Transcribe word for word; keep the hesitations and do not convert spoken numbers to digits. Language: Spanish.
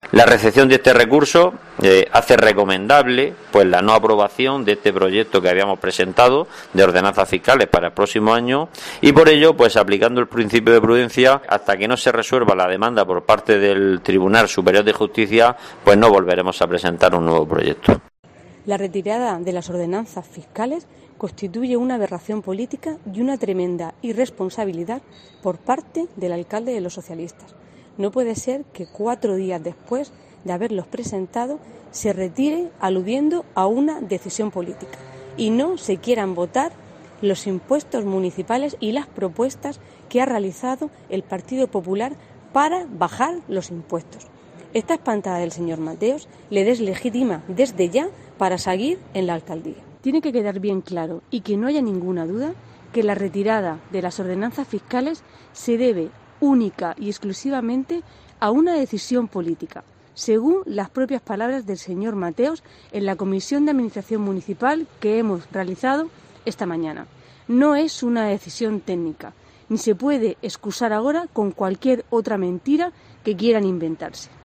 La recepción de este recurso eh, hace recomendable pues la no aprobación de este proyecto que habíamos presentado de ordenanzas fiscales para el próximo año y por ello pues aplicando el principio de prudencia hasta que no se resuelva la demanda por parte del Tribunal Superior de Justicia pues no volveremos a presentar un nuevo proyecto. La retirada de las ordenanzas fiscales constituye una aberración política y una tremenda irresponsabilidad por parte del alcalde de los socialistas. No puede ser que cuatro días después de haberlos presentado se retire aludiendo a una decisión política y no se quieran votar los impuestos municipales y las propuestas que ha realizado el Partido Popular para bajar los impuestos. Esta espantada del señor Mateos le deslegitima desde ya para seguir en la alcaldía. Tiene que quedar bien claro y que no haya ninguna duda que la retirada de las ordenanzas fiscales se debe única y exclusivamente a una decisión política, según las propias palabras del señor Mateos en la Comisión de Administración Municipal que hemos realizado esta mañana. No es una decisión técnica, ni se puede excusar ahora con cualquier otra mentira que quieran inventarse.